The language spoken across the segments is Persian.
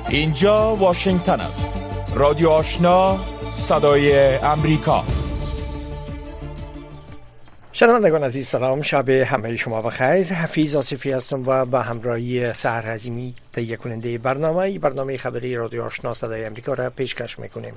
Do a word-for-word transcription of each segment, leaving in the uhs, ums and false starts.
اینجا واشنگتن است. رادیو آشنا، صدای امریکا. شنوندگان عزیز سلام، شب همه شما بخیر. حفیظ آصفی هستم و با همراهی سحر عظیمی تهیه کننده برنامه برنامه خبری رادیو آشنا صدای امریکا را پیشکش میکنیم.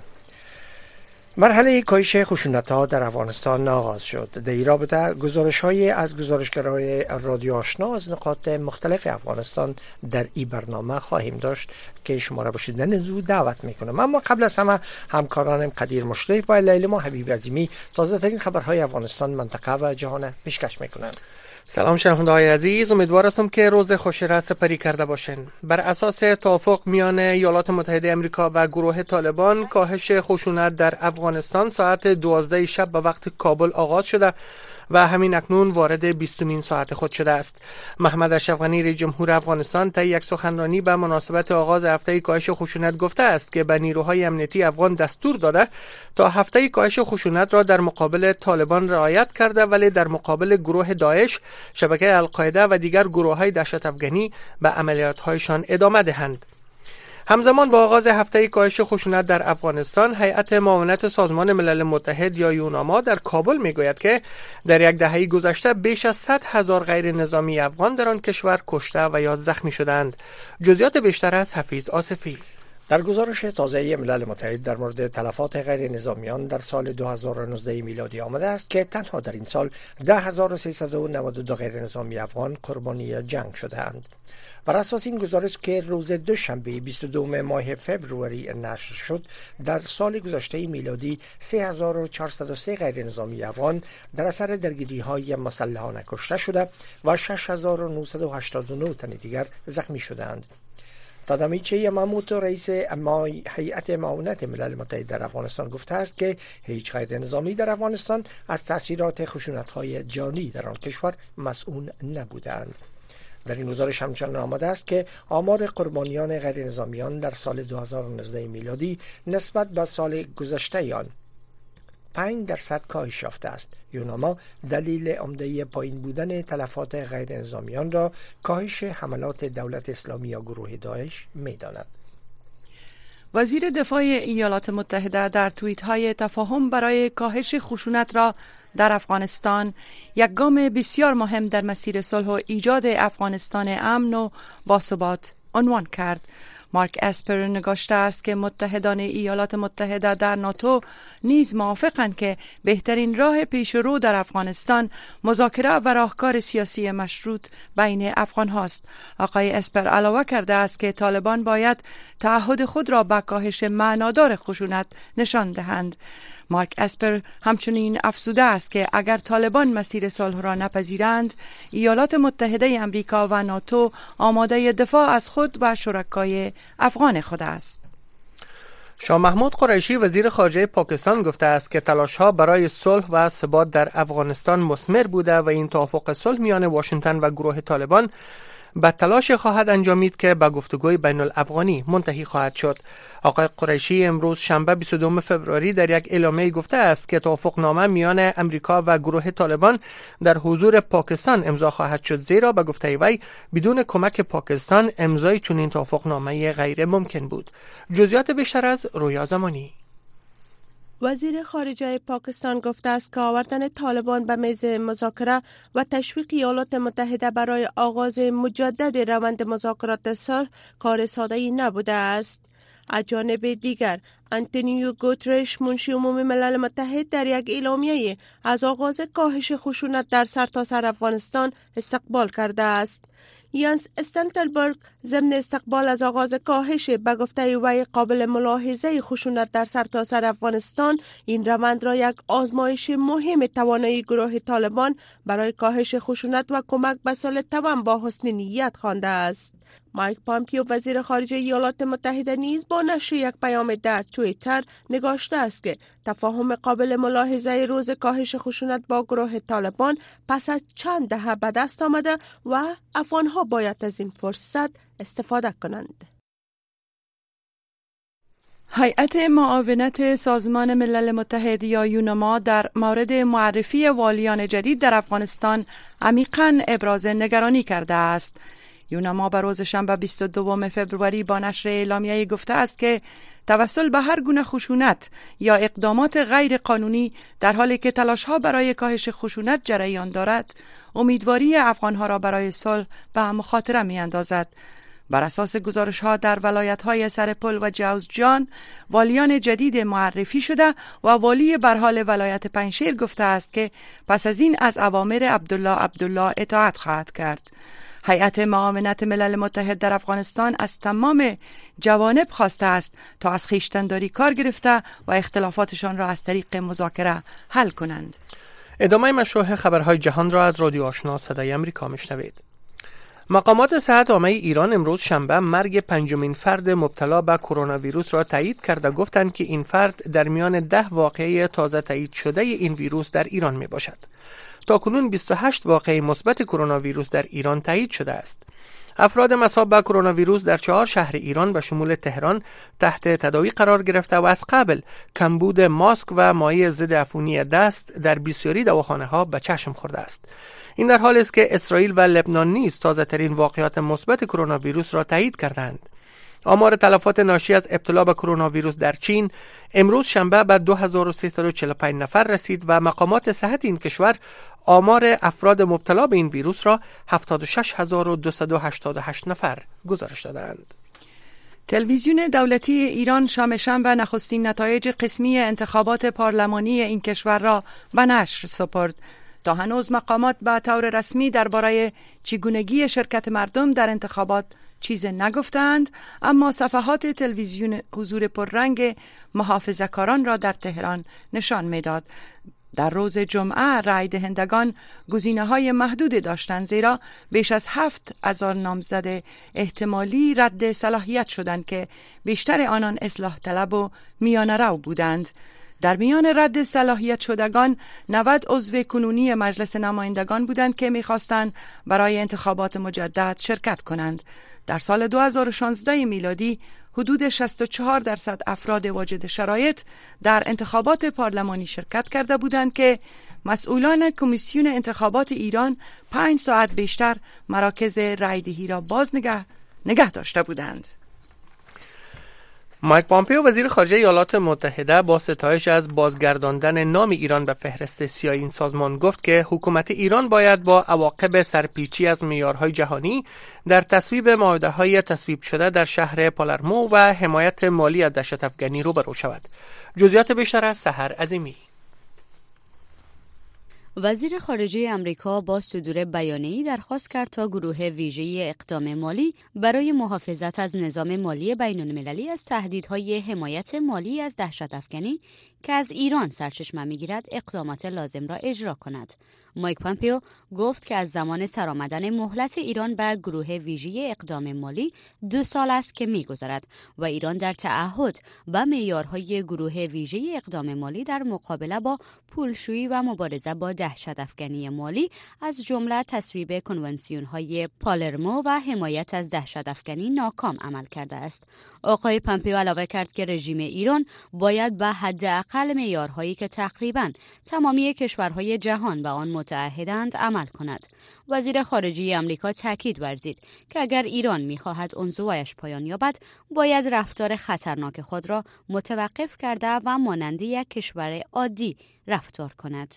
مرحله کاهش خشونت‌ها در افغانستان آغاز شد. در این رابطه گزارش‌های از گزارشگران رادیو آشنا از نقاط مختلف افغانستان در این برنامه خواهیم داشت که شما را به شنیدن زود دعوت میکنم. اما قبل از همه همکارانم قدیر مشرف و لیلا حبیب عظیمی تازه ترین خبرهای افغانستان، منطقه و جهان پیشکش میکنند. سلام شنونده‌های عزیز، امیدوار هستم که روز خوشی را سپری کرده باشین. بر اساس توافق میان ایالات متحده آمریکا و گروه طالبان، کاهش خشونت در افغانستان ساعت دوازده شب به وقت کابل آغاز شده و همین اکنون وارد بیستمین ساعت خود شده است. محمد اشرف غنی رئیس جمهور افغانستان طی یک سخنرانی به مناسبت آغاز هفته کاهش خشونت گفته است که به نیروهای امنیتی افغان دستور داده تا هفته کاهش خشونت را در مقابل طالبان رعایت کرده، ولی در مقابل گروه داعش، شبکه القاعده و دیگر گروه‌های دهشت افغانی به عملیات‌هایشان ادامه دهند. همزمان با آغاز هفته کاهش خشونت در افغانستان، هیئت معاونت سازمان ملل متحد یا یوناما در کابل میگوید که در یک دهه گذشته بیش از صد هزار غیر نظامی افغان در آن کشور کشته و یا زخمی شدند. جزئیات بیشتر از حفیظ آصفی. در گزارش تازه ملل متحد در مورد تلفات غیر نظامیان در سال دو هزار و نوزده میلادی آمده است که تنها در این سال ده هزار و سیصد و نود و دو غیر نظامی افغان قربانی جنگ شده‌اند. بر اساس این گزارش که روز دوشنبه بیست و دوم ماه فوریه نشر شد، در سال گذشته میلادی سه هزار و چهارصد و سه غیر نظامی افغان در اثر درگیری‌های مسلحانه کشته شده و شش هزار و نهصد و هشتاد و نه تن دیگر زخمی شدند. تادامیچه یاماموتو رئیس هیئت معاونت ملل متحد در افغانستان گفته است که هیچ غیر نظامی در افغانستان از تاثیرات خشونت‌های جانی در آن کشور مسئول نبودند. در این گزارش همچنان آمده است که آمار قربانیان غیر نظامیان در سال دو هزار و نوزده میلادی نسبت به سال گذشته آن پنج درصد کاهش یافته است. یوناما دلیل عمده پایین بودن تلفات غیر نظامیان را کاهش حملات دولت اسلامی یا گروه داعش می‌داند. وزیر دفاع ایالات متحده در توییت های تفاهم برای کاهش خشونت را در افغانستان، یک گام بسیار مهم در مسیر صلح و ایجاد افغانستان امن و باثبات عنوان کرد. مارک اسپر نگاشته است که متحدان ایالات متحده در ناتو نیز موافقند که بهترین راه پیش رو در افغانستان مذاکره و راهکار سیاسی مشروط بین افغان هاست. آقای اسپر علاوه کرده است که طالبان باید تعهد خود را به کاهش معنادار خشونت نشان دهند. مارک اسپر همچنین افزوده است که اگر طالبان مسیر صلح را نپذیرند، ایالات متحده آمریکا و ناتو آماده دفاع از خود و شرکای افغان خود است. شاه محمود قریشی وزیر خارجه پاکستان گفته است که تلاش‌ها برای صلح و ثبات در افغانستان مثمر بوده و این توافق صلح میان واشنگتن و گروه طالبان به تلاش خواهد انجامید که به گفتگوی بین الافغانی منتهی خواهد شد. آقای قریشی امروز شنبه بیست و دوم فوریه در یک اعلامیه گفته است که توافقنامه میان امریکا و گروه طالبان در حضور پاکستان امضا خواهد شد، زیرا به گفته وی بدون کمک پاکستان امضای چنین توافقنامه غیر ممکن بود. جزئیات بیشتر از رویا زمانی. وزیر خارجه پاکستان گفته است که آوردن طالبان به میز مذاکره و تشویق ایالات متحده برای آغاز مجدد روند مذاکرات صلح کار ساده‌ای نبوده است. از جانب دیگر، آنتونیو گوترش منشی عمومی ملل متحد در یک اعلامیه از آغاز کاهش خشونت در سرتاسر افغانستان استقبال کرده است. یانس استولتنبرگ ضمن استقبال از آغاز کاهش به گفته وی قابل ملاحظه خشونت در سرتاسر افغانستان، این روند را یک آزمایش مهم توانایی گروه طالبان برای کاهش خشونت و کمک به صلح توام با حسن نیت خوانده است. مایک پامپیو وزیر خارجه ایالات متحده نیز با نشر یک پیام در توییتر نگاشته است که تفاهم قابل ملاحظه روز کاهش خشونت با گروه طالبان پس از چند دهه به دست آمده و افغانها باید از این فرصت استفاده کنند. هیئت معاونت سازمان ملل متحد یا یوناما در مورد معرفی والیان جدید در افغانستان عمیقاً ابراز نگرانی کرده است. یوناما به روز شنبه بیست و دوم فوریه با نشر اعلامیه گفته است که توسل به هر گونه خشونت یا اقدامات غیر قانونی در حالی که تلاش‌ها برای کاهش خشونت جریان دارد، امیدواری افغان‌ها را برای صلح به مخاطره می‌اندازد. بر اساس گزارش‌ها در ولایت‌های سرپل و جوزجان، والیان جدید معرفی شده و والی برحال ولایت پنجشیر گفته است که پس از این از اوامر عبدالله عبدالله اطاعت خواهد کرد. هیئت معاونت ملل متحد در افغانستان از تمام جوانب خواسته است تا از خویشتن‌داری کار گرفته و اختلافاتشان را از طریق مذاکره حل کنند. ادامه مشروع خبرهای جهان را از رادیو آشنا صدای امریکا میشنوید. مقامات صحت عامه ایران امروز شنبه مرگ پنجمین فرد مبتلا به کرونا ویروس را تایید کرده گفتند که این فرد در میان ده واقعه تازه تایید شده این ویروس در ایران می باشد. تاکنون بیست و هشت واقعه مثبت کرونا ویروس در ایران تایید شده است. افراد مصاب به کرونا ویروس در چهار شهر ایران به شمول تهران تحت تداوی قرار گرفته و از قبل کمبود ماسک و مایع ضد عفونی دست در بسیاری دواخانه ها به چشم خورده است. این در حالی است که اسرائیل و لبنان نیز تازه ترین واقعات مثبت کرونا ویروس را تایید کردند. آمار تلفات ناشی از ابتلا به کرونا ویروس در چین امروز شنبه به دو هزار و سیصد و چهل و پنج نفر رسید و مقامات صحت این کشور آمار افراد مبتلا به این ویروس را هفتاد و شش هزار و دویست و هشتاد و هشت نفر گزارش دادند. تلویزیون دولتی ایران شام شنبه نخستین نتایج قسمی انتخابات پارلمانی این کشور را به نشر سپرد. تا هنوز مقامات به طور رسمی درباره چگونگی شرکت مردم در انتخابات چیز نگفتند، اما صفحات تلویزیون حضور پررنگ محافظه‌کاران را در تهران نشان میداد. در روز جمعه رای دهندگان گزینه‌های محدود داشتند، زیرا بیش از هفت هزار نامزد احتمالی رد صلاحیت شدند که بیشتر آنان اصلاح طلب و میانه رو بودند. در میان رد صلاحیت شدگان نود عضو کنونی مجلس نمایندگان بودند که می‌خواستند برای انتخابات مجدد شرکت کنند. در سال دو هزار و شانزده میلادی حدود شصت و چهار درصد افراد واجد شرایط در انتخابات پارلمانی شرکت کرده بودند که مسئولان کمیسیون انتخابات ایران پنج ساعت بیشتر مراکز رایدهی را باز نگه, نگه داشته بودند. مایک پامپئو وزیر خارجه ایالات متحده با ستایش از بازگرداندن نام ایران به فهرست سیاه این سازمان گفت که حکومت ایران باید با عواقب سرپیچی از معیارهای جهانی در تصویب معاهده‌های تصویب شده در شهر پالرمو و حمایت مالی از دهشت‌افکنی روبرو شود. جزئیات بیشتر از سحر عظیمی. وزیر خارجه امریکا با صدور بیانیه‌ای درخواست کرد تا گروه ویژه اقدام مالی برای محافظت از نظام مالی بین‌المللی از تهدیدهای حمایت مالی از دهشت‌افکنی که از ایران سرچشمه می‌گیرد اقدامات لازم را اجرا کند. مایک پامپئو گفت که از زمان سرآمدن مهلت ایران به گروه ویژه اقدام مالی دو سال است که می‌گذرد و ایران در تعهد و معیارهای گروه ویژه اقدام مالی در مقابله با پولشویی و مبارزه با دهشت‌افکنی مالی از جمله تصویب کنوانسیون‌های پالرمو و حمایت از دهشت‌افکنی ناکام عمل کرده است. آقای پامپئو علاوه کرد که رژیم ایران باید به حداقل معیارهایی که تقریباً تمامی کشورهای جهان به آن متعهدند عمل کند. وزیر خارجه آمریکا تاکید ورزید که اگر ایران می‌خواهد انزوایش پایان یابد، باید رفتار خطرناک خود را متوقف کرده و مانند یک کشور عادی رفتار کند.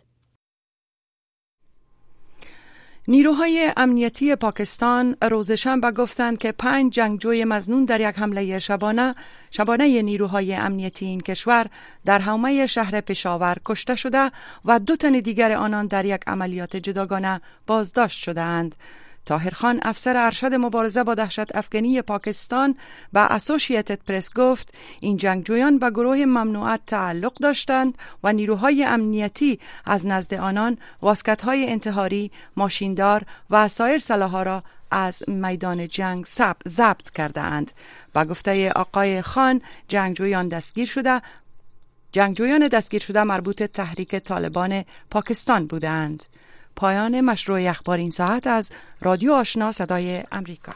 نیروهای امنیتی پاکستان روز شنبه گفتند که پنج جنگجوی مظنون در یک حمله شبانه شبانه نیروهای امنیتی این کشور در حومه شهر پشاور کشته شده و دو تن دیگر آنان در یک عملیات جداگانه بازداشت شده‌اند. طاهر خان، افسر ارشد مبارزه با دهشت افکنی پاکستان، به اسوسییتد پرس گفت این جنگجویان به گروه ممنوعات تعلق داشتند و نیروهای امنیتی از نزد آنان واسکت‌های انتحاری، ماشیندار و سایر سلاح‌ها را از میدان جنگ ضبط کرده اند. با گفته آقای خان، جنگجویان دستگیر شده جنگجویان دستگیر شده مربوط تحریک طالبان پاکستان بودند. پایان مشروع اخبار این ساعت از رادیو آشنا صدای امریکا.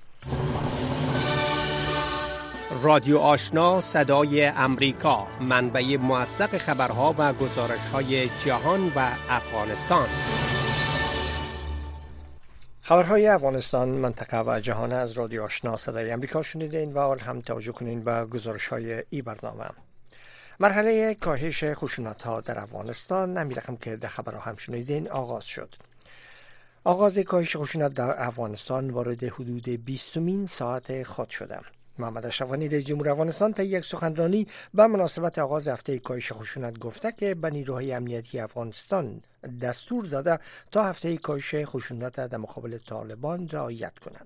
رادیو آشنا صدای امریکا، منبع موثق خبرها و گزارش‌های جهان و افغانستان. خبرهای افغانستان، منطقه و جهان از رادیو آشنا صدای امریکا شنیدین و حال هم توجه کنین به گزارش‌های این برنامه. مرحله کاهش خشونت‌ها در افغانستان، همین رقم که در خبرها هم شنیدین، آغاز شد. آغاز کاهش خشونت در افغانستان وارد حدود بیستمین ساعت خود شده. محمد اشرف غنی رئیس جمهور افغانستان طی یک سخنرانی به مناسبت آغاز هفته کاهش خشونت گفته که به نیروهای امنیتی افغانستان دستور داده تا هفته کاهش خشونت در مقابل طالبان رعایت کنند.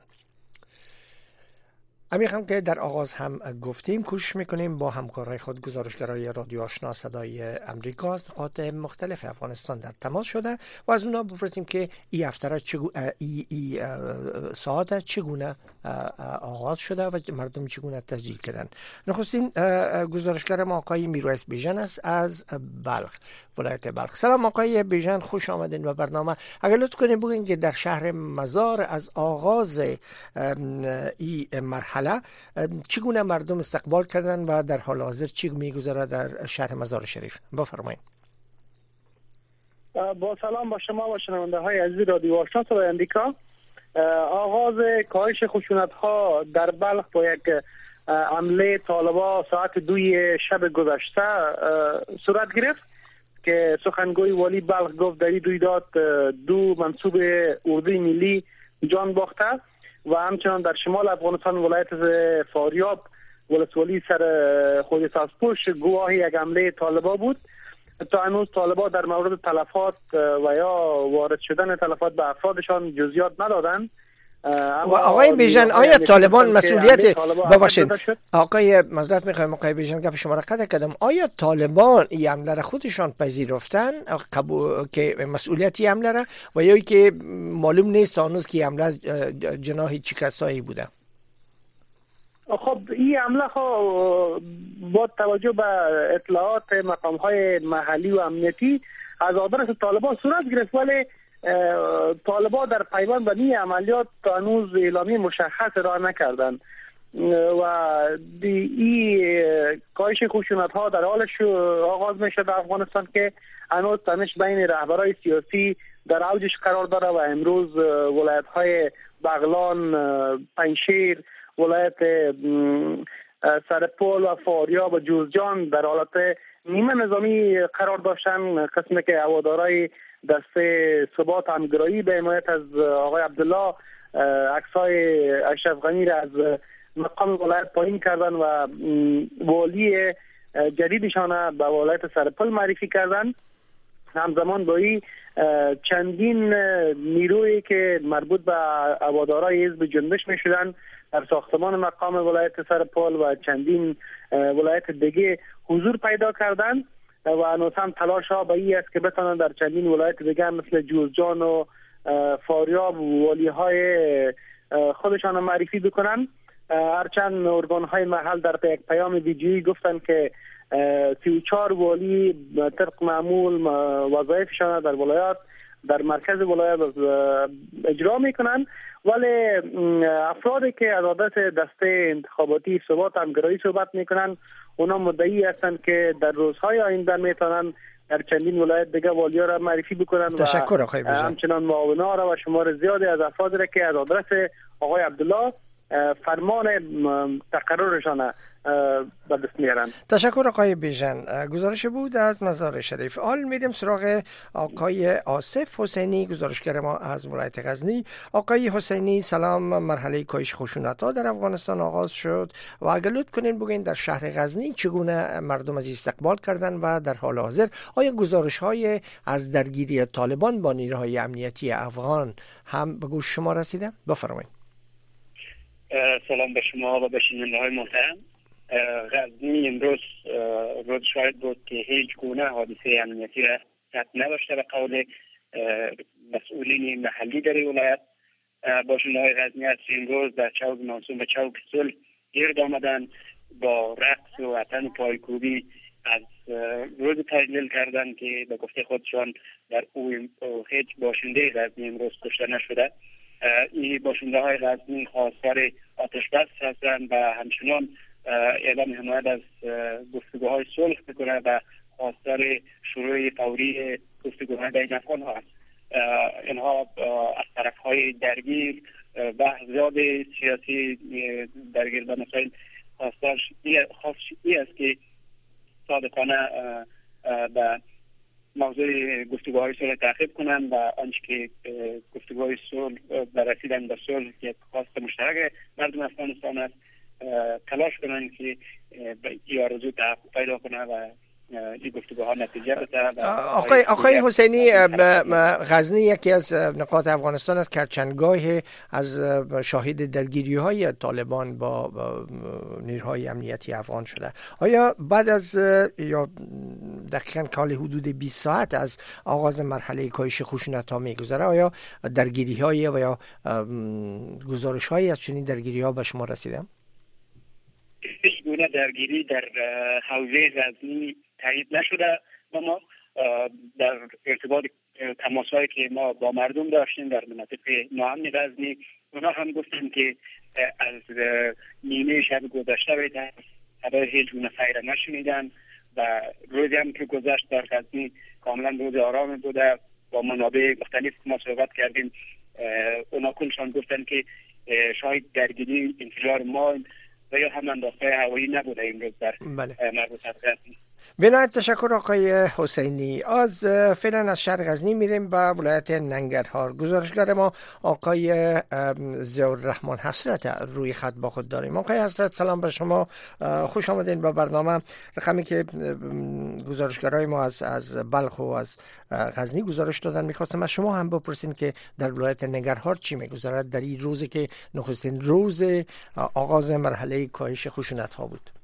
امیر هم که در آغاز هم گفتیم، کوشش میکنیم با همکارای خود گزارشگرای رادیو آشنا صدای امریکا از نقاط مختلف افغانستان در تماس شده و از اونا بپرسیم که این هفته چگو... ای... ای... ساعت چگونه آغاز شده و مردم چگونه تسجیل کردن. نخستین گزارشگر ما آقای میرویس بیژن است از بلخ، ولایت بلخ. سلام آقای بیژن، خوش آمدین به برنامه. اگر لطف کنین بگین که در شهر مزار از آغاز این مرحله چگونه مردم استقبال کردن و در حال حاضر چی میگذره در شهر مزار شریف؟ بفرمایید. با سلام با شما و شنونده های عزیز رادیو آشنا صدای امریکا. آغاز کاهش خشونت ها در بلخ با یک حمله طالبا ساعت دوی شب گذشته صورت گرفت که سخنگوی والی بلخ گفت در این رویداد دو منصوب اردوی ملی جان باخته و همچنان در شمال افغانستان ولایت فاریاب ولسوالی سر خود سازپوش گواهی یک حمله طالبا بود. تا هنوز طالبا در مورد تلفات و یا وارد شدن تلفات به افرادشان جزئیات ندادن. و آقای بیژن، آیا طالبان مسئولیت ببخشید آقای معذرت میخوایم آقای بیژن گپ شما را قطع کردم، آیا طالبان این حمله را خودشان پذیرفتن قبول که مسئولیتی حمله را و یا که معلوم نیست هنوز که حمله جناح چه کسایی بوده؟ خب این حمله ها با توجه به اطلاعات مقام های محلی و امنیتی از آدرس طالبان صورت گرفت، ولی طالبان در پیوند به این عملیات تا هنوز اعلامیه مشخص را نکردند و این کاهش خشونت ها در حال آغاز میشه در افغانستان که هنوز تنش بین رهبرای سیاسی در اوجش قرار داره و امروز ولایت های بغلان، پنجشیر، ولایت سرپل و فاریاب و جوزجان در حالت نیمه نظامی قرار داشتن. قسمی که هوادارای دسته ثبات همگرایی به حمایت از آقای عبدالله عکسای اشرف غنی را از مقام ولایت پایین کردن و والی جدیدشان به ولایت سرپل معرفی کردن. همزمان با این چندین نیرویی که مربوط به هوادارای حزب جنبش می شدن در ساختمان مقام ولایت سرپل و چندین ولایت دیگه حضور پیدا کردن و هنوز هم تلاش ها به این است که بتانند در چندین ولایت دیگه مثل جوزجان و فاریاب والی های خودشان معرفی بکنن. هرچند ارگان های محل در یک پیام ویدیویی گفتن که سی و چهار والی طبق معمول وظایفشان در ولایات در مرکز ولایت اجرا میکنن، ولی افرادی که از عادت دسته انتخاباتی ثبات همگرایی صحبت میکنن اونا مدعی هستند که در روزهای آینده میتونن در چندین ولایت دیگه والیا را معرفی بکنن و همچنان معاونا را و شمار زیادی از افراد را که از آدرس آقای عبدالله فرمان تقررشان به دست میارن. تشکر آقای بیژن. گزارش بود از مزار شریف. حال میریم سراغ آقای آصف حسینی، گزارشگر ما از ولایت غزنی. آقای حسینی سلام. مرحله کاهش خشونت‌ها در افغانستان آغاز شد و اگر لطف کنین بگین در شهر غزنی چگونه مردم از استقبال کردن و در حال حاضر آیا گزارش‌های از درگیری طالبان با نیروهای امنیتی افغان هم به گوش شما رسیده؟ بفرمایید. سلام به شما و به شنونده‌های محترم. غزنی امروز روز شاهد بود که هیچ گونه حادثه امنیتی را ثبت نداشته به قول مسئولین محلی در ولایت. باشنده‌های غزنی از امروز در چوک منصوب به چوک صلح گرد آمدن با رقص و وطن پایکوبی از روز تجلیل کردن که به گفته خودشان در او هیچ باشنده غزنی امروز کشته نشده. این باشنده های غزنی خواستار آتش بس هستند و همچنان اعلام حمایت از گفتگوهای صلح بکنه و خواستار شروع فوری گفتگوهای بین افغان ها است. اینها از طرف های درگیر بحث زیاد سیاسی درگیر به مسائل خاصش ای است که صادقانه به موضوع گفتگوهای صلح تعقیب کنند و آنچه که گفتگوهای صلح به رسیدن به صلح یک خواست مشترک مردم افغانستان است تلاش کنند که این آرزو تحقق پیدا کنه و این گفتگوها نتیجه بده. آقای آقای حسینی، غزنی یکی از نقاط افغانستان است که چندگاه از شاهد درگیری های طالبان با نیروهای امنیتی افغان شده. آیا بعد از یا دقیقاً کال حدود بیست ساعت از آغاز مرحله کاهش خشونت ها میگذره، آیا درگیری های و یا گزارش هایی از چنین درگیری ها به شما رسیده؟ هیچ گونه درگیری در حوزه غزنی تایید نشده و ما در ارتباط تماس‌هایی که ما با مردم داشتیم در مناطق ناامن غزنی، اونا هم گفتن که از نیمه شب گذشته بیتر خبر هیچ گونه خیر نشنیدن و روزی هم که گذشت در غزنی کاملا روز آرام بوده. با منابع مختلف ما صحبت کردیم، اونا کلشان گفتن که شاید درگیری انفجار ما و یا هم انداخته هوایی نبوده امروز در مربوطات غزنی. بنایت تشکر آقای حسینی. از فعلا از شهر غزنی میریم به ولایت ننگرهار. گزارشگر ما آقای ضیاءالرحمن حسرت روی خط با خود داریم. آقای حسرت، سلام به شما، خوش آمدین به برنامه. رقمی که گزارشگرای ما از از بلخ و از غزنی گزارش دادن، میخواستم از شما هم بپرسین که در ولایت ننگرهار چی میگذرد در این روزی که نخستین روز آغاز مرحله کاهش خشونت ها بود.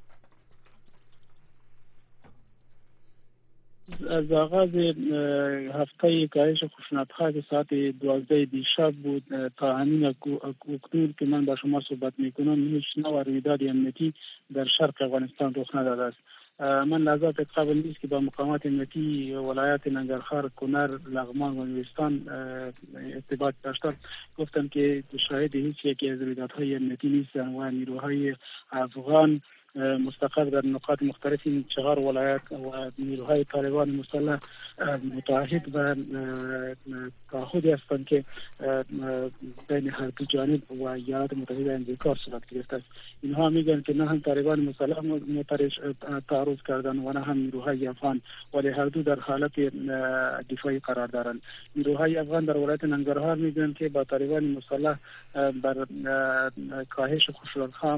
از آغاز هفته کاهش خشونت ها که ساعت دوازده دیشب بود تا همین اکنون که من با شما صحبت میکنم هیچ نوع رویداد امنیتی در شرق افغانستان رخ نداده است. من لحظات قبل نیست که با مقامات امنیتی ولایت ننگرهار، کنر، لغمان و نورستان ارتباط داشتم، گفتم که شاهد هیچ یکی از رویدادهای امنیتی نیستن و نیروهای افغان مستقر در نقاط مختلف این چهار ولایت و نیروهای طالبان مسلح متحد و تعهدی هستند که بین هر دو جانب و ایالات متحده امریکا صورت گرفته است. اینها میگن که نه هم طالبان مسلح تعرض کردن و نه هم نیروهای افغان، ولی هر دو در حالت دفاعی قرار دارند. نیروهای افغان در ولایت ننگرهار میگن که با طالبان مسلح بر کاهش خشونت‌ها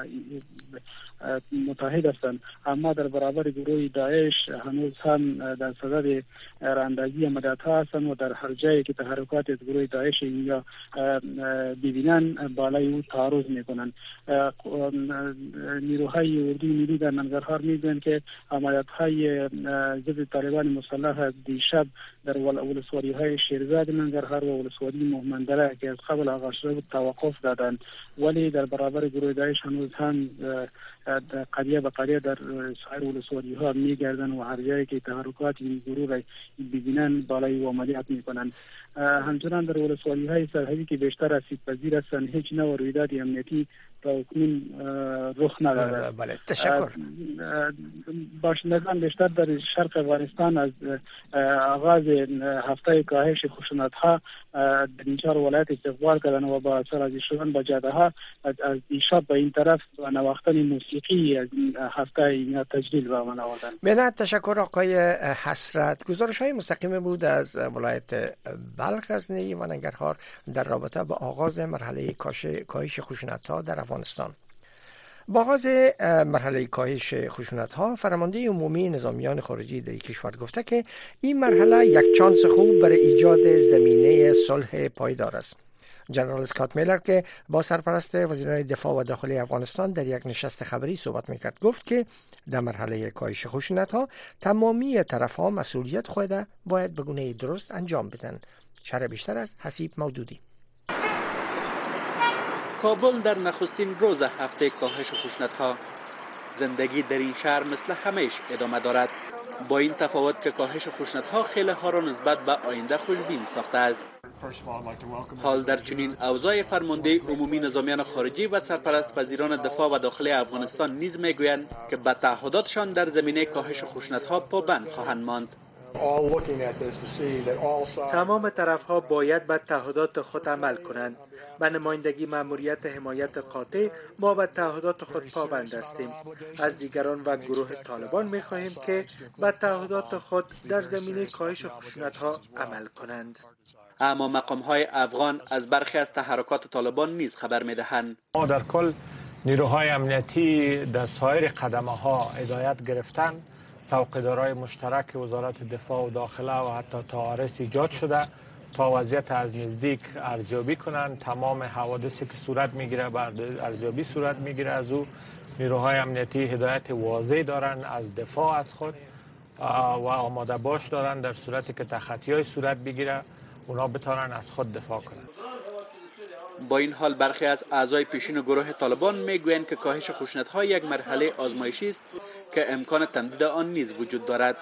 متحد هستند، اما در برابر گروه داعش هنوز هم در صدد راندازی عملیات‌ها هستند و در هر جایی که تحرکات از گروه داعش یا ببینن بالای او تعرض میکنند. نیروهای اردوی ملی در ننگرهار میگویند که عملیات‌های ضد طالبان مسلح دیشب در ولسوالی‌های شیرزاد ننگرهار و ولسوالی مهمندره که از قبل آغاز شده بود توقف دادند، ولی در برابر گروه داعش هنوز هم قریه به قریه در سایر ولسوالی ها میگردن و هر جایی که تحرکات این گروه را ببینن بالای و عملیات میکنن. همچنان در ولسوالی های سرحدی که بیشتر اسید پذیر هستند هیچ نوع رویداد امنیتی تا اکنون رخ نداده. بله، تشکر. باشندگان بیشتر در شرق افغانستان از آغاز هفته کاهش خشونت ها در این چهار ولایت استقبال کردن و با سرازی شدن با جاده ها از دیشب به این طرف و نواختن موسیقی از این هفته اینا تجلیل و عمل آوردن. بله، تشکر آقای حسرت. گزارش های مستقیم بود از ولایت بلخ، غزنی و ننگرهار در رابطه با آغاز مرحله کاهش خشونت ها در افغانستان. با آغاز مرحله کاهش خشونت ها، فرمانده عمومی نظامیان خارجی در کشور گفته که این مرحله یک چانس خوب برای ایجاد زمینه صلح پایدار است. جنرال اسکات میلر که با سرپرست وزیران دفاع و داخلی افغانستان در یک نشست خبری صحبت میکرد گفت که در مرحله کاهش خشونت ها تمامی طرف ها مسئولیت خود باید به گونه درست انجام بدن. شرح بیشتر از حسیب مودودی. کابل در نخستین روز هفته کاهش خشونت‌ها. زندگی در این شهر مثل همیشه ادامه دارد، با این تفاوت که کاهش خشونت‌ها خیلی‌ها را نسبت به آینده خوشبین ساخته است. حال در چنین اوضاع فرمانده عمومی نظامیان خارجی و سرپرست وزیران دفاع و داخلی افغانستان نیز میگویند که به تعهداتشان در زمینه کاهش خشونت‌ها پابند خواهند ماند. تمام طرف‌ها باید به تعهدات خود عمل کنند. به نمایندگی مأموریت حمایت قاطع ما به تعهدات خود پابند هستیم. از دیگران و گروه طالبان می‌خواهیم که به تعهدات خود در زمینه کاهش خشونت‌ها عمل کنند. اما مقام‌های افغان از برخی از تحرکات طالبان نیز خبر می‌دهند. ما در کل نیروهای امنیتی در سایر قدم‌ها هدایت گرفتن، څوکیدارای مشترک وزارت دفاع و داخله و حتی تعارض ایجاد شده تا وضعیت از نزدیک ارزیابی کنند. تمام حوادثی که صورت میگیره بر ارزیابی صورت میگیره. از او نیروهای امنیتی هدایت واضح دارن از دفاع از خود و آماده باش دارن در صورتی که تخطی‌های صورت بگیره اونا بتونن از خود دفاع کنند. با این حال برخی از اعضای پیشین گروه طالبان میگویند که کاهش خشونت‌ها یک مرحله آزمایشی است که امکان تمدید آن نیز وجود دارد.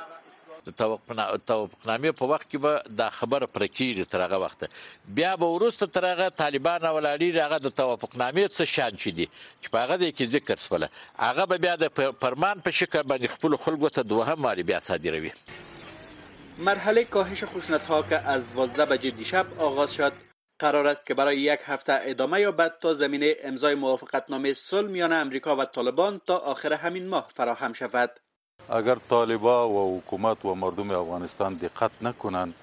توافقنامه په وخت کې به دا خبره پرکیږي تر هغه وخته بیا به وروسته تر هغه طالبان او لالی هغه د توافقنامې څه شان چي دي چې په هغه د کې ذکر شول هغه به بیا د فرمان په شکل باندې خپل خلکو ته دوهم واري بیا صادروي. مرحله کاهش خشونت‌ها که از دوازده بجه دیشب آغاز شد قرار است که برای یک هفته ادامه یابد تا زمینه امضای موافقتنامه صلح میان امریکا و طالبان تا آخر همین ماه فراهم شود. اگر طالبا و حکومت و مردم افغانستان دقت نکنند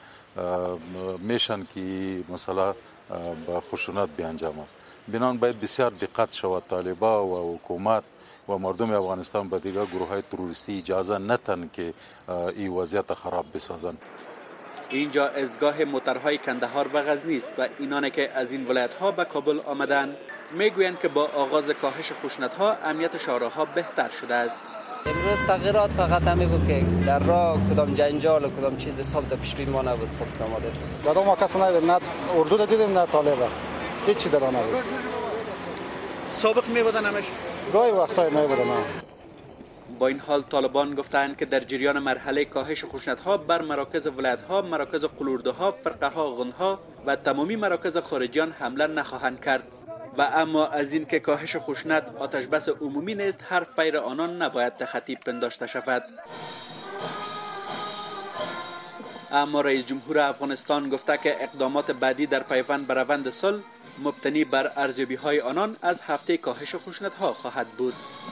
میشن که مسئله با خشونت بیانجامد. بنان باید بسیار دقت شود. طالبا و حکومت و مردم افغانستان به دیگر گروه های تروریستی اجازه نتن که این وضعیت خراب بسازند. اینجا ایستگاه موترهای کندهار و غزنی است و اینان که از این ولایت‌ها به کابل آمدند میگویند که با آغاز کاهش خشونت‌ها امنیت شهرها بهتر شده است. امروز تغییرات فقط همین بود که در راه کدام جنجال و کدام چیز حساب در پیش روی ما نبود. صبح که آمده در ما کسی ندیدیم، نه اردو دیدیم نه طالبا، هیچی در آن نبود. سابق میبودن همش؟ گاهی وقتای میبودن. با این حال طالبان گفتند که در جریان مرحله کاهش خشونت‌ها بر مراکز ولایت‌ها، مراکز قلورده‌ها، فرقه‌ها، غنها و تمامی مراکز خارجیان حمله نخواهند کرد و اما از این که کاهش خشونت آتش بس عمومی نیست حرف پیر آنان نباید تخطی پنداشته شود. اما رئیس جمهور افغانستان گفته که اقدامات بعدی در پیوند به روند صلح مبتنی بر ارزیابی‌های آنان از هفته کاهش خشونت‌ها خواهد بود.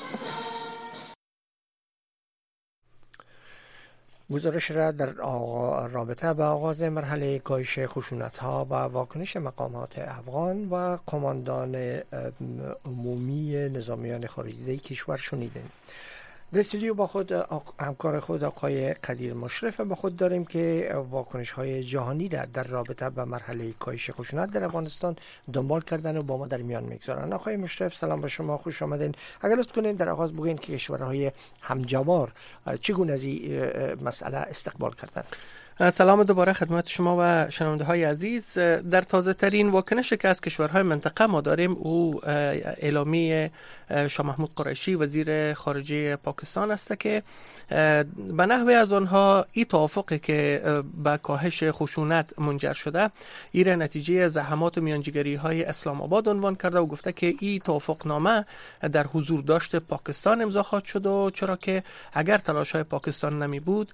گزارش را در رابطه با آغاز مرحله کاهش خشونت‌ها و واکنش مقامات افغان و قماندان عمومی نظامیان خارجی کشور شنیدیم. در استودیو با خود همکار خود آقای قدیر مشرف با خود داریم که واکنش های جهانی را در رابطه با مرحله کاهش خشونت در افغانستان دنبال کردن و با ما در میان میگذارن. آقای مشرف سلام به شما، خوش آمدین. اگر لطف کنین در آغاز بگوین که کشورهای همجوار چگونه از این مسئله استقبال کردن؟ سلام دوباره خدمت شما و شنونده های عزیز. در تازه ترین واکنش که از کشورهای منطقه ما داریم او اعلامیه شاه محمود قریشی وزیر خارجه پاکستان است که به نحوی از آنها این توافقی که به کاهش خشونت منجر شده این نتیجه زحمات میانجیگری های اسلام آباد عنوان کرده و گفته که این توافق نامه در حضور داشت پاکستان امضا خواهد شد و چرا که اگر تلاش های پاکستان نمی بود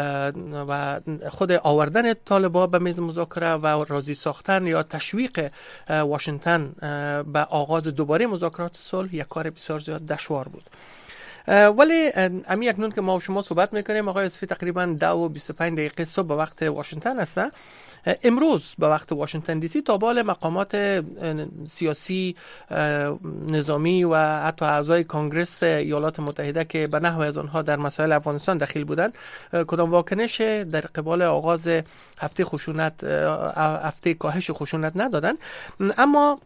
و خود آوردن طالبان به میز مذاکره و راضی ساختن یا تشویق واشنگتن به آغاز دوباره مذاکرات صلح یک کار بسیار زیاد دشوار بود. ولی امی اکنون که ما و شما صحبت میکنیم آقای یوسفی تقریبا دو و بیست و پنج دقیقه صبح به وقت واشنگتن است. امروز به وقت واشنگتن دی سی تا بال مقامات سیاسی، نظامی و حتی اعضای کنگرس ایالات متحده که به نحو از آنها در مسائل افغانستان دخیل بودند کدام واکنش در قبال آغاز هفته خشونت هفته کاهش خشونت ندادند. اما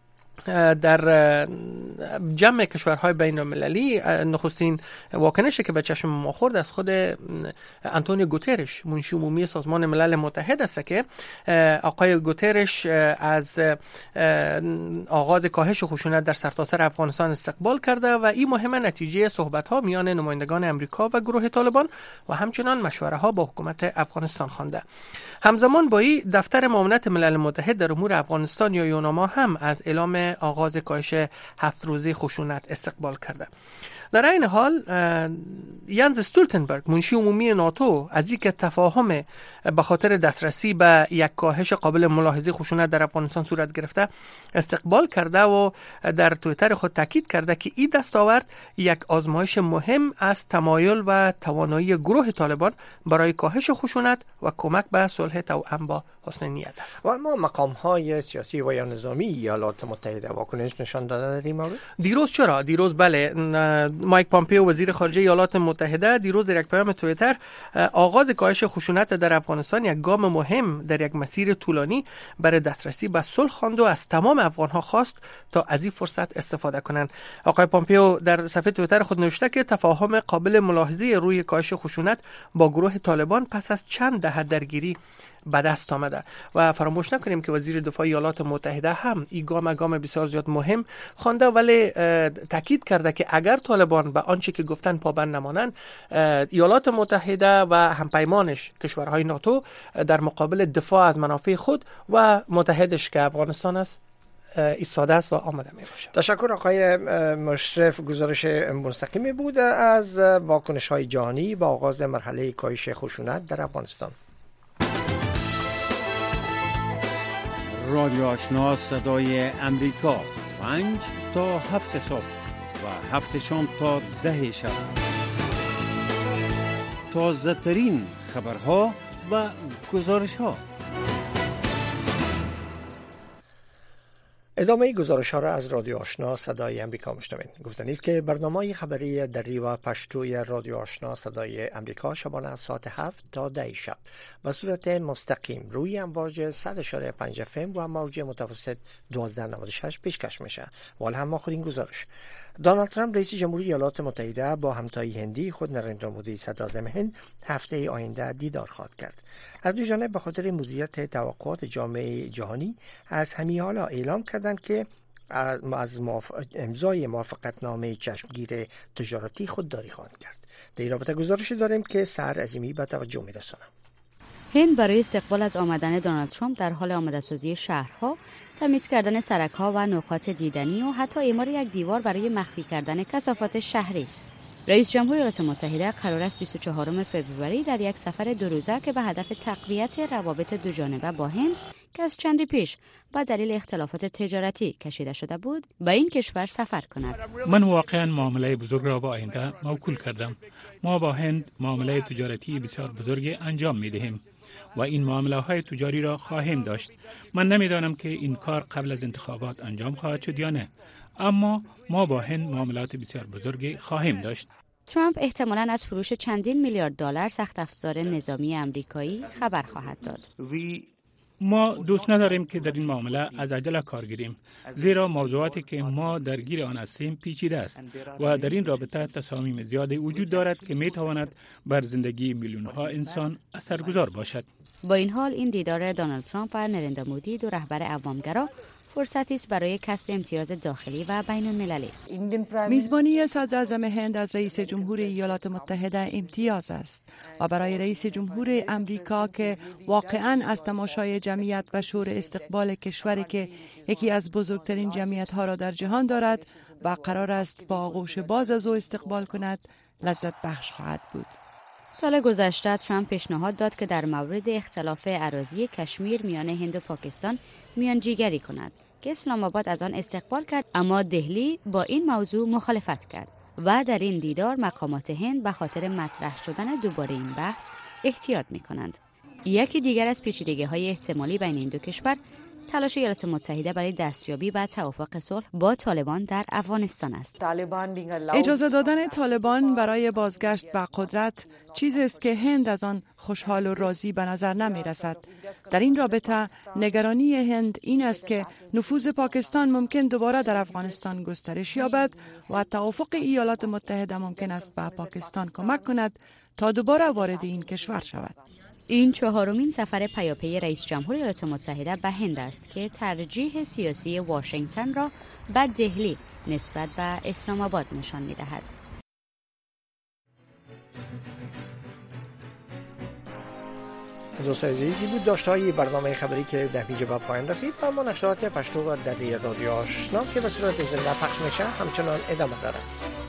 در جمع کشورهای بین المللی نخستین واکنشی که به چشم ما خورد از خود آنتونیو گوترش منشی عمومی سازمان ملل متحد است که آقای گوترش از آغاز کاهش خشونت در سرتاسر افغانستان استقبال کرده و این مهم نتیجه صحبت‌ها میان نمایندگان امریکا و گروه طالبان و همچنان مشوره‌ها با حکومت افغانستان خوانده. همزمان با این دفتر معاونت ملل متحد در امور افغانستان یا یوناما هم از اعلام آغاز کاهش هفت روزه خشونت استقبال کرده. در این حال یانز استولتنبرگ منشی عمومی ناتو از اینکه تفاهم به خاطر دسترسی به یک کاهش قابل ملاحظه خشونت در افغانستان صورت گرفته استقبال کرده و در توییتر خود تاکید کرده که این دستاورد یک آزمایش مهم از تمایل و توانایی گروه طالبان برای کاهش خشونت و کمک به صلح توأم با حسن نیت است. و اما مقام های سیاسی و یا نظامی ایالات متحده واکنش نشان داده در این مورد؟ دیروز چرا؟ دیروز بله، مایک پامپیو وزیر خارجه ایالات متحده دیروز در یک پیام توییتر آغاز کاهش خشونت در افغانستان یک گام مهم در یک مسیر طولانی برای دسترسی به صلح خواند و از تمام افغانها خواست تا از این فرصت استفاده کنند. آقای پامپیو در صفحه توییتر خود نوشته که تفاهم قابل ملاحظه روی کاهش خشونت با گروه طالبان پس از چند دهه درگیری به دست آمده و فراموش نکنیم که وزیر دفاع ایالات متحده هم این گام گام بسیار زیاد مهم خوانده، ولی تاکید کرده که اگر طالبان به آنچه که گفتن پابند نمانند، ایالات متحده و همپیمانش کشورهای ناتو در مقابل دفاع از منافع خود و متحدش که افغانستان است ایستاده است و آماده می باشه. تشکر آقای مشرف. گزارش مستقیمی بود از واکنش های جهانی با آغاز مرحله کاهش خشونت در افغانستان. رادیو آشنا صدای امریکا، پنج تا هفت صبح و هفت شام تا ده شب. تازه ترین خبرها و گزارش ها. ادامه گزارش ها را از رادیو آشنا صدای امریکا میشنوید. گفتنی است که برنامه خبری دری و پشتوی رادیو آشنا صدای امریکا شبانه از ساعت هفت تا ده شب و صورت مستقیم روی امواج صد و پنج اف ام و موج متوسط دوازده نود و شش پیشکش میشه. ولی هم آخرین گزارش: دونالد ترامپ رئیس جمهوری ایالات متحده با همتای هندی خود نریندرا مودی صدراعظم هند هفته آینده دیدار خواهد کرد. از دو جانب به خاطر مدیریت توقعات جامعه جهانی از همین حالا اعلام کردند که از موف... امضای موافقتنامه چشمگیر تجارتی خودداری خواهند کرد. در این رابطه گزارشی داریم که سر عظیمی به توجه می‌رساند. هند برای استقبال از آمدن دونالد ترامپ در حال آماده سازی شهرها، تمیز کردن سرک‌ها و نقاط دیدنی و حتی اعمار یک دیوار برای مخفی کردن کثافات شهری است. رئیس جمهور ایالات متحده قرار است بیست و چهارم فوریه در یک سفر دو روزه که به هدف تقویت روابط دوجانبه با هند که از چندی پیش با دلیل اختلافات تجارتی کشیده شده بود، به این کشور سفر کند. من واقعا معامله بزرگ را با آینده موکول کردم. ما با هند معامله تجارتی بسیار بزرگی انجام می‌دهیم و این معامله های تجاری را خواهیم داشت. من نمیدانم که این کار قبل از انتخابات انجام خواهد شد یا نه، اما ما با هند معاملات بسیار بزرگی خواهیم داشت. ترامپ احتمالاً از فروش چندین میلیارد دلار سخت افزار نظامی آمریکایی خبر خواهد داد. ما دوست نداریم که در این معامله از عجله کار گیریم، زیرا موضوعاتی که ما درگیر آن هستیم پیچیده است و در این رابطه تصامیم زیادی وجود دارد که می تواند بر زندگی میلیون ها انسان اثرگذار باشد. با این حال این دیدار دونالد ترامپ و نریندرا مودی، دو رهبر عوامگرا، فرصتی است برای کسب امتیاز داخلی و بین المللی. میزبانی صدراعظم هند از رئیس جمهور ایالات متحده امتیاز است و برای رئیس جمهور امریکا که واقعاً از تماشای جمعیت و شور استقبال کشوری که یکی از بزرگترین جمعیت‌ها را در جهان دارد و قرار است با آغوش باز از او استقبال کند، لذت بخش خواهد بود. سال گذشته ترامپ پیشنهاد داد که در مورد اختلاف اراضی کشمیر میان هند و پاکستان میانجیگری کند که اسلام آباد از آن استقبال کرد، اما دهلی با این موضوع مخالفت کرد و در این دیدار مقامات هند به خاطر مطرح شدن دوباره این بحث احتیاط می‌کنند. یکی دیگر از پیچیدگی‌های احتمالی بین این دو کشور تلاش ایالات متحده برای دستیابی به توافق صلح با طالبان در افغانستان است. اجازه دادن طالبان برای بازگشت به قدرت چیزی است که هند از آن خوشحال و راضی به نظر نمی رسد. در این رابطه نگرانی هند این است که نفوذ پاکستان ممکن دوباره در افغانستان گسترش یابد و توافق ایالات متحده ممکن است به پاکستان کمک کند تا دوباره وارد این کشور شود. این چهارمین سفر پیاپی رئیس جمهور ایالات متحده به هند است که ترجیح سیاسی واشنگتن را به دهلی نسبت به اسلام آباد نشان می‌دهد. دوستان عزیزی بود داشته‌های برنامه خبری که در اینجا به پایان رسید و ما نشرات پشتو و در رادیو آشنا که به صورت زنده پخش میشه همچنان ادامه دارد.